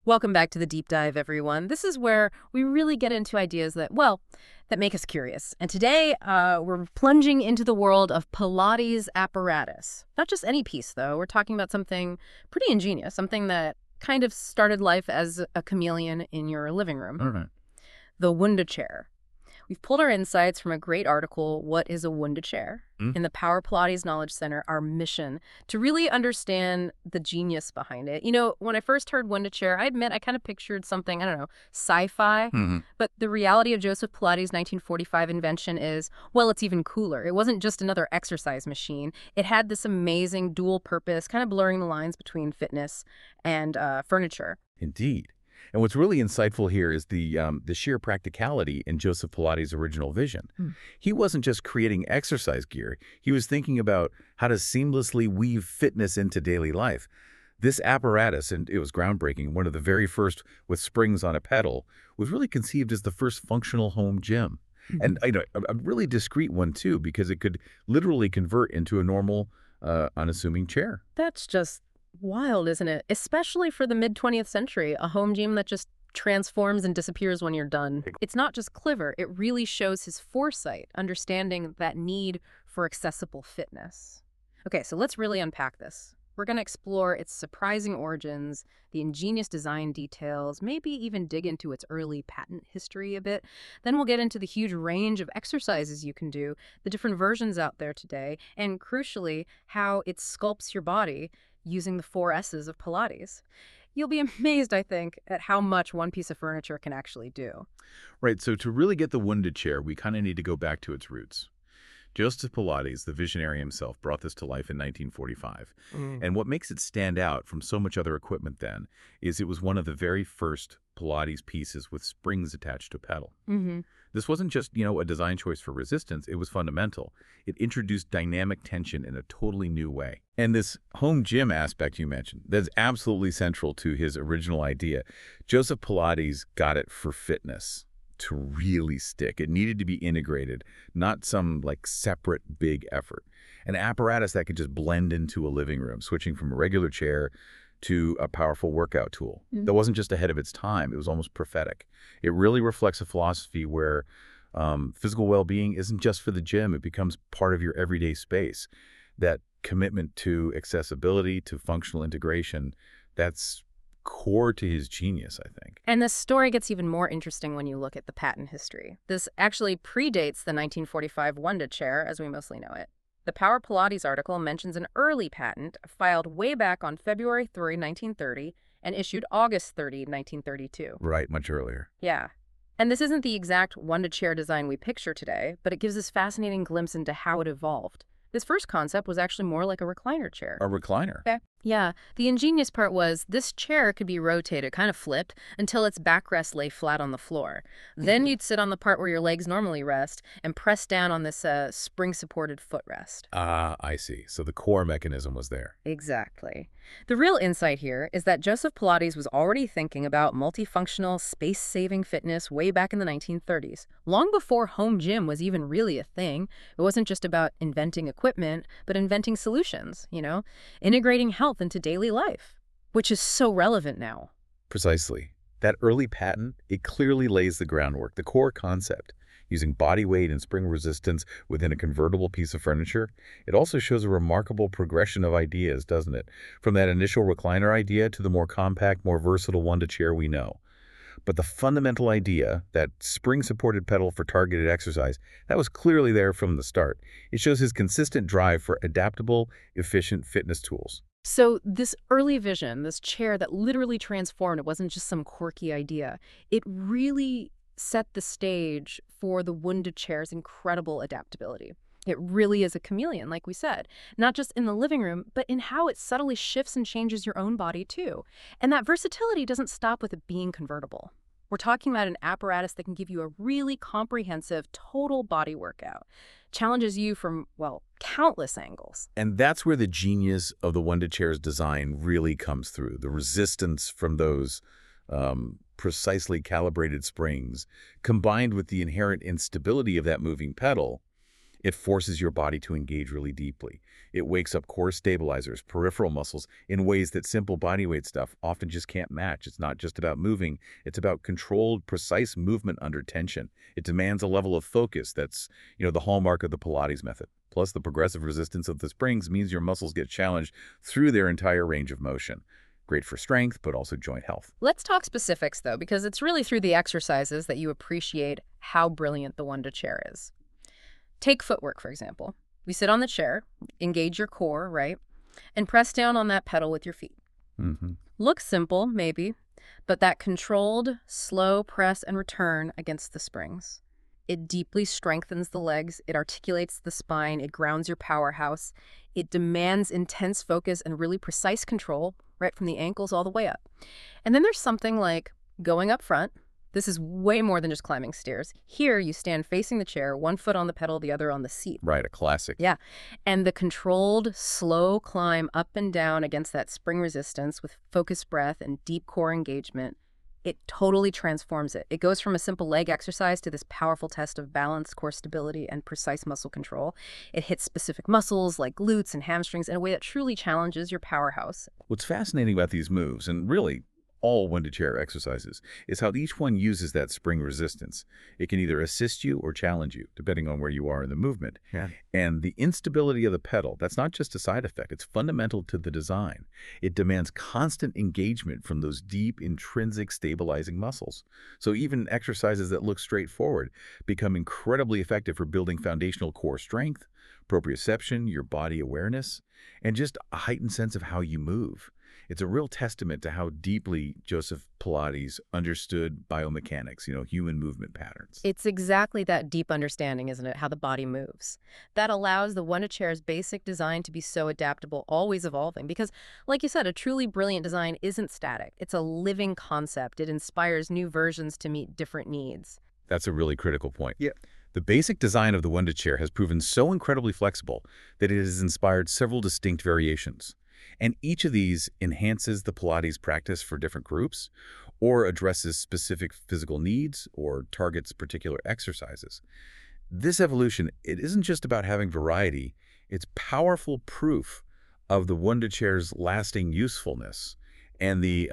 Welcome back to the deep dive, everyone. This is where we really get into ideas that, well, that make us curious. And today, we're plunging into the world of Pilates apparatus. Not just any piece, though. We're talking about something pretty ingenious, something that kind of started life as a chameleon in your living room. All right. The Wunda chair. We've pulled our insights from a great article, What is a Wunda Chair? In the Power Pilates Knowledge Center, our mission to really understand the genius behind it. You know, when I first heard Wunda Chair, I admit I kind of pictured something, I don't know, sci-fi. But the reality of Joseph Pilates' 1945 invention is, well, it's even cooler. It wasn't just another exercise machine. It had this amazing dual purpose, kind of blurring the lines between fitness and furniture. Indeed. And what's really insightful here is the sheer practicality in Joseph Pilates' original vision. He wasn't just creating exercise gear. He was thinking about how to seamlessly weave fitness into daily life. This apparatus, and it was groundbreaking, one of the very first with springs on a pedal, was really conceived as the first functional home gym. And a really discreet one, too, because it could literally convert into a normal, unassuming chair. That's just wild, isn't it? Especially for the mid-20th century, a home gym that just transforms and disappears when you're done. It's not just clever, it really shows his foresight, understanding that need for accessible fitness. Okay, so let's really unpack this. We're going to explore its surprising origins, the ingenious design details, maybe even dig into its early patent history a bit. Then we'll get into the huge range of exercises you can do, the different versions out there today, and crucially, how it sculpts your body using the 4 S's of Pilates. You'll be amazed, I think, at how much one piece of furniture can actually do. Right, so to really get the Wunda chair, we kind of need to go back to its roots. Joseph Pilates, the visionary himself, brought this to life in 1945. And what makes it stand out from so much other equipment then is it was one of the very first Pilates pieces with springs attached to a pedal. This wasn't just, a design choice for resistance. It was fundamental. It introduced dynamic tension in a totally new way. And this home gym aspect you mentioned, that's absolutely central to his original idea. Joseph Pilates got it for fitness to really stick. It needed to be integrated, not some separate big effort. An apparatus that could just blend into a living room, switching from a regular chair to a powerful workout tool. That wasn't just ahead of its time. It was almost prophetic. It really reflects a philosophy where physical well-being isn't just for the gym. It becomes part of your everyday space. That commitment to accessibility, to functional integration, that's core to his genius, I think. And the story gets even more interesting when you look at the patent history. This actually predates the 1945 Wunda chair as we mostly know it. The Power Pilates article mentions an early patent filed way back on February 3, 1930, and issued August 30, 1932. Right, much earlier. Yeah. And this isn't the exact Wunda chair design we picture today, but it gives us fascinating glimpse into how it evolved. This first concept was actually more like a recliner chair. A recliner? Okay. Yeah. The ingenious part was this chair could be rotated, kind of flipped, until its backrest lay flat on the floor. Then you'd sit on the part where your legs normally rest and press down on this spring-supported footrest. Ah, I see. So the core mechanism was there. Exactly. The real insight here is that Joseph Pilates was already thinking about multifunctional, space-saving fitness way back in the 1930s, long before home gym was even really a thing. It wasn't just about inventing equipment, but inventing solutions, integrating health into daily life, which is so relevant now. Precisely. That early patent, it clearly lays the groundwork, the core concept. Using body weight and spring resistance within a convertible piece of furniture, it also shows a remarkable progression of ideas, doesn't it? From that initial recliner idea to the more compact, more versatile Wunda chair we know. But the fundamental idea, that spring-supported pedal for targeted exercise, that was clearly there from the start. It shows his consistent drive for adaptable, efficient fitness tools. So this early vision, this chair that literally transformed, it wasn't just some quirky idea. It really set the stage for the Wunda chair's incredible adaptability. It really is a chameleon, like we said, not just in the living room, but in how it subtly shifts and changes your own body, too. And that versatility doesn't stop with it being convertible. We're talking about an apparatus that can give you a really comprehensive, total body workout. Challenges you from, well, countless angles. And that's where the genius of the Wunda chair's design really comes through. The resistance from those precisely calibrated springs, combined with the inherent instability of that moving pedal, It forces your body to engage really deeply. It wakes up core stabilizers, peripheral muscles, in ways that simple bodyweight stuff often just can't match. It's not just about moving. It's about controlled, precise movement under tension. It demands a level of focus that's, the hallmark of the Pilates method. Plus, the progressive resistance of the springs means your muscles get challenged through their entire range of motion. Great for strength, but also joint health. Let's talk specifics, though, because it's really through the exercises that you appreciate how brilliant the Wunda chair is. Take footwork, for example. We sit on the chair, engage your core, right? And press down on that pedal with your feet. Looks simple, maybe, but that controlled, slow press and return against the springs. It deeply strengthens the legs, it articulates the spine, it grounds your powerhouse. It demands intense focus and really precise control, right from the ankles all the way up. And then there's something like going up front. This is way more than just climbing stairs. Here, you stand facing the chair, one foot on the pedal, the other on the seat. Right, a classic. Yeah, and the controlled, slow climb up and down against that spring resistance with focused breath and deep core engagement, it totally transforms it. It goes from a simple leg exercise to this powerful test of balance, core stability, and precise muscle control. It hits specific muscles like glutes and hamstrings in a way that truly challenges your powerhouse. What's fascinating about these moves, and really all Wunda chair exercises, is how each one uses that spring resistance. It can either assist you or challenge you, depending on where you are in the movement. Yeah. And the instability of the pedal, that's not just a side effect. It's fundamental to the design. It demands constant engagement from those deep, intrinsic stabilizing muscles. So even exercises that look straightforward become incredibly effective for building foundational core strength, proprioception, your body awareness, and just a heightened sense of how you move. It's a real testament to how deeply Joseph Pilates understood biomechanics, human movement patterns. It's exactly that deep understanding, isn't it, how the body moves. That allows the Wunda chair's basic design to be so adaptable, always evolving. Because, like you said, a truly brilliant design isn't static. It's a living concept. It inspires new versions to meet different needs. That's a really critical point. Yeah. The basic design of the Wunda chair has proven so incredibly flexible that it has inspired several distinct variations. And each of these enhances the Pilates practice for different groups, or addresses specific physical needs, or targets particular exercises. This evolution, it isn't just about having variety, it's powerful proof of the Wunda chair's lasting usefulness and the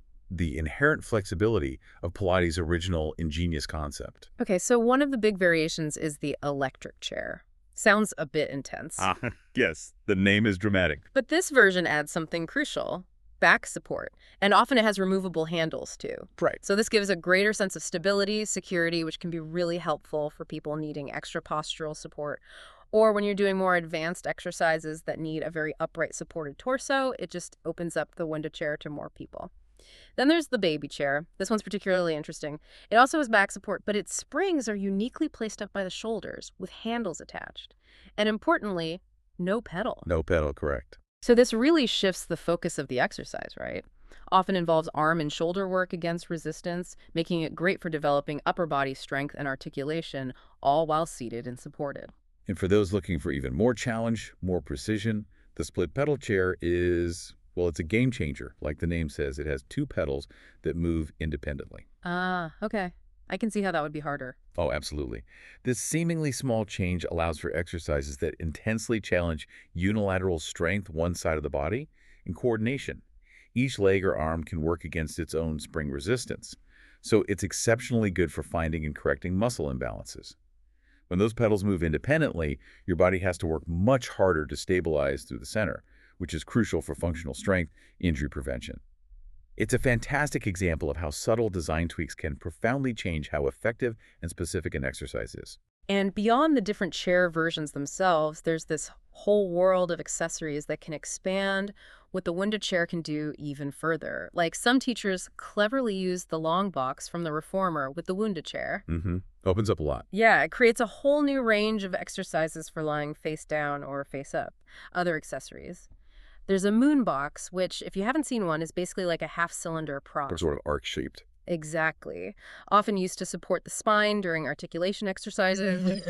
inherent flexibility of Pilates' original ingenious concept. Okay, so one of the big variations is the electric chair. Sounds a bit intense. Yes, the name is dramatic. But this version adds something crucial, back support. And often it has removable handles, too. Right. So this gives a greater sense of stability, security, which can be really helpful for people needing extra postural support. Or when you're doing more advanced exercises that need a very upright supported torso, it just opens up the Wunda chair to more people. Then there's the baby chair. This one's particularly interesting. It also has back support, but its springs are uniquely placed up by the shoulders with handles attached. And importantly, no pedal. No pedal, correct. So this really shifts the focus of the exercise, right? Often involves arm and shoulder work against resistance, making it great for developing upper body strength and articulation, all while seated and supported. And for those looking for even more challenge, more precision, the split pedal chair is, well, it's a game changer. Like the name says, it has two pedals that move independently. Ah, okay. I can see how that would be harder. Oh, absolutely. This seemingly small change allows for exercises that intensely challenge unilateral strength one side of the body and coordination. Each leg or arm can work against its own spring resistance. So it's exceptionally good for finding and correcting muscle imbalances. When those pedals move independently, your body has to work much harder to stabilize through the center, which is crucial for functional strength, injury prevention. It's a fantastic example of how subtle design tweaks can profoundly change how effective and specific an exercise is. And beyond the different chair versions themselves, there's this whole world of accessories that can expand what the Wunda chair can do even further. Like some teachers cleverly use the long box from the Reformer with the Wunda chair. Opens up a lot. Yeah, it creates a whole new range of exercises for lying face down or face up. Other accessories. There's a moon box, which, if you haven't seen one, is basically like a half-cylinder prop. Or sort of arc-shaped. Exactly. Often used to support the spine during articulation exercises.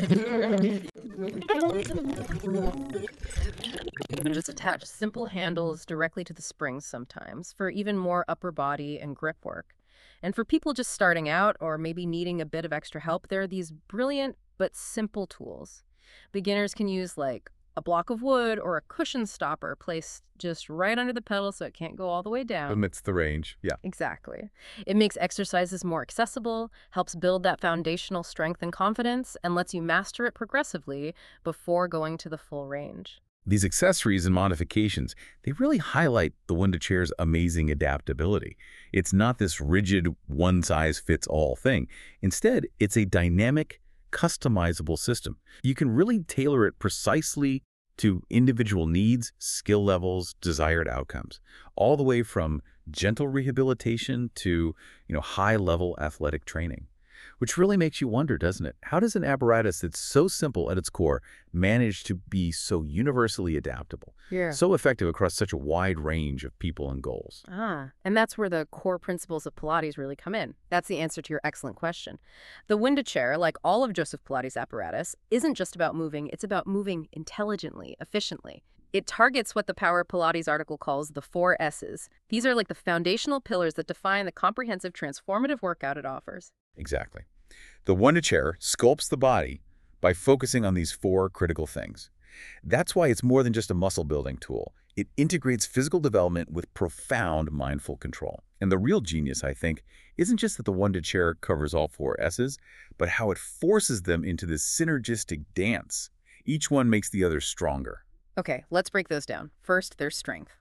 And just attach simple handles directly to the springs sometimes for even more upper body and grip work. And for people just starting out or maybe needing a bit of extra help, there are these brilliant but simple tools. Beginners can use like a block of wood or a cushion stopper placed just right under the pedal so it can't go all the way down. Amidst the range, yeah. Exactly. It makes exercises more accessible, helps build that foundational strength and confidence, and lets you master it progressively before going to the full range. These accessories and modifications, they really highlight the Wunda-Chair's amazing adaptability. It's not this rigid, one-size-fits-all thing. Instead, it's a dynamic, customizable system. You can really tailor it precisely to individual needs, skill levels, desired outcomes, all the way from gentle rehabilitation to, high-level athletic training. Which really makes you wonder, doesn't it? How does an apparatus that's so simple at its core manage to be so universally adaptable, so effective across such a wide range of people and goals? And that's where the core principles of Pilates really come in. That's the answer to your excellent question. The Wunda-Chair, like all of Joseph Pilates' apparatus, isn't just about moving, it's about moving intelligently, efficiently. It targets what the Power Pilates article calls the 4 S's. These are like the foundational pillars that define the comprehensive transformative workout it offers. Exactly. The Wunda-Chair sculpts the body by focusing on these 4 critical things. That's why it's more than just a muscle-building tool. It integrates physical development with profound mindful control. And the real genius, I think, isn't just that the Wunda-Chair covers all 4 S's, but how it forces them into this synergistic dance. Each one makes the other stronger. Okay, let's break those down. First, there's strength.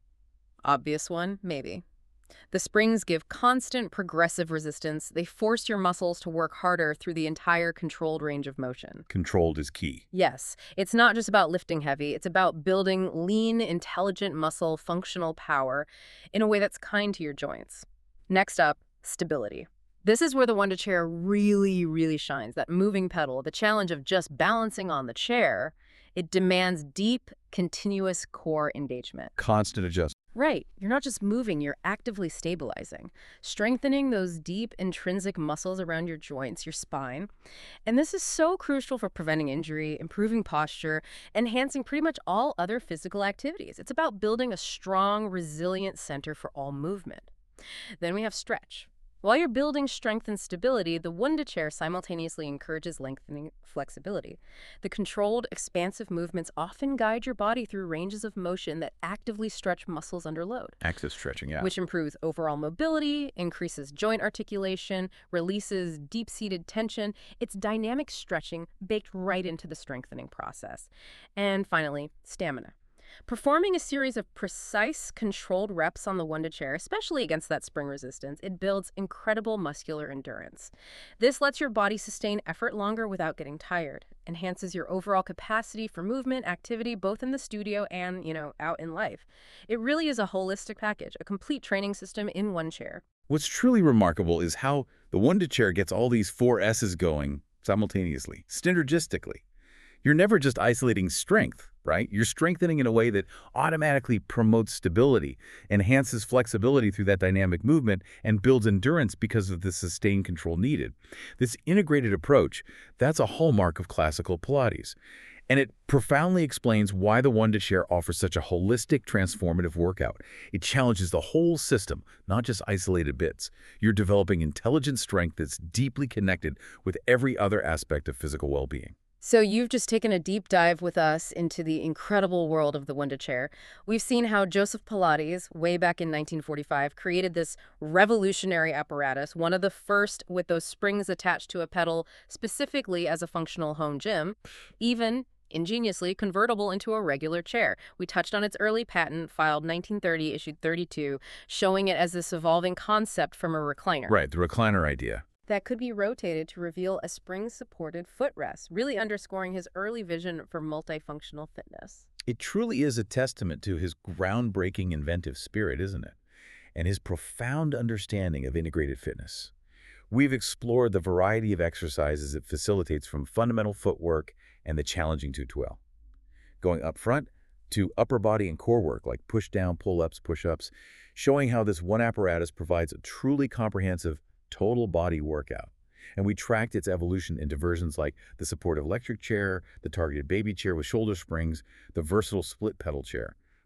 Obvious one, maybe. The springs give constant progressive resistance. They force your muscles to work harder through the entire controlled range of motion. Controlled is key. Yes, it's not just about lifting heavy. It's about building lean, intelligent muscle, functional power in a way that's kind to your joints. Next up, stability. This is where the Wunda-Chair really, really shines. That moving pedal, the challenge of just balancing on the chair, it demands deep, continuous core engagement. Constant adjustment. Right. You're not just moving, you're actively stabilizing, strengthening those deep intrinsic muscles around your joints, your spine. And this is so crucial for preventing injury, improving posture, enhancing pretty much all other physical activities. It's about building a strong, resilient center for all movement. Then we have stretch. While you're building strength and stability, the Wunda-Chair simultaneously encourages lengthening flexibility. The controlled, expansive movements often guide your body through ranges of motion that actively stretch muscles under load. Active stretching, yeah. Which improves overall mobility, increases joint articulation, releases deep-seated tension. It's dynamic stretching baked right into the strengthening process. And finally, stamina. Performing a series of precise, controlled reps on the Wunda-Chair, especially against that spring resistance, it builds incredible muscular endurance. This lets your body sustain effort longer without getting tired, enhances your overall capacity for movement, activity, both in the studio and, out in life. It really is a holistic package, a complete training system in one chair. What's truly remarkable is how the Wunda-Chair gets all these 4 S's going simultaneously, synergistically. You're never just isolating strength, right? You're strengthening in a way that automatically promotes stability, enhances flexibility through that dynamic movement, and builds endurance because of the sustained control needed. This integrated approach, that's a hallmark of classical Pilates. And it profoundly explains why the Wunda-Chair offers such a holistic, transformative workout. It challenges the whole system, not just isolated bits. You're developing intelligent strength that's deeply connected with every other aspect of physical well-being. So you've just taken a deep dive with us into the incredible world of the Wunda-Chair. We've seen how Joseph Pilates, way back in 1945, created this revolutionary apparatus, one of the first with those springs attached to a pedal specifically as a functional home gym, even ingeniously convertible into a regular chair. We touched on its early patent, filed 1930, issued 32, showing it as this evolving concept from a recliner. Right, the recliner idea. That could be rotated to reveal a spring-supported footrest, really underscoring his early vision for multifunctional fitness. It truly is a testament to his groundbreaking inventive spirit, isn't it? And his profound understanding of integrated fitness. We've explored the variety of exercises it facilitates, from fundamental footwork and the challenging 212, going up front to upper body and core work like push-down, pull-ups, push-ups, showing how this one apparatus provides a truly comprehensive total body workout. And we tracked its evolution into versions like the supportive electric chair, the targeted baby chair with shoulder springs, the versatile split pedal chair.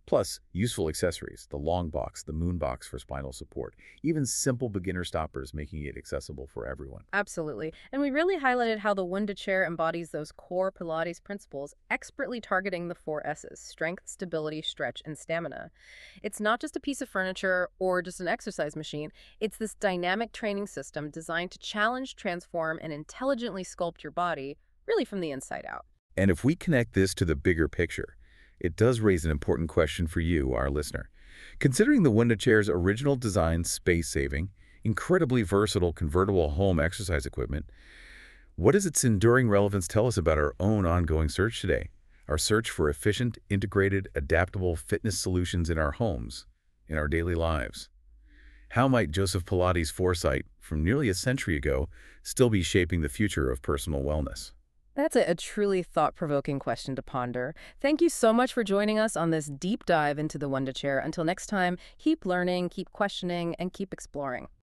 Plus, useful accessories, the long box, the moon box for spinal support, even simple beginner stoppers making it accessible for everyone. Absolutely. And we really highlighted how the Wunda chair embodies those core Pilates principles, expertly targeting the four S's: strength, stability, stretch, and stamina. It's not just a piece of furniture or just an exercise machine. It's this dynamic training system designed to challenge, transform, and intelligently sculpt your body, really from the inside out. And if we connect this to the bigger picture, it does raise an important question for you, our listener. Considering the Wunda chair's original design, space-saving, incredibly versatile convertible home exercise equipment, what does its enduring relevance tell us about our own ongoing search today? Our search for efficient, integrated, adaptable fitness solutions in our homes, in our daily lives. How might Joseph Pilates' foresight from nearly a century ago still be shaping the future of personal wellness? That's a truly thought-provoking question to ponder. Thank you so much for joining us on this deep dive into the Wunda chair. Until next time, keep learning, keep questioning, and keep exploring.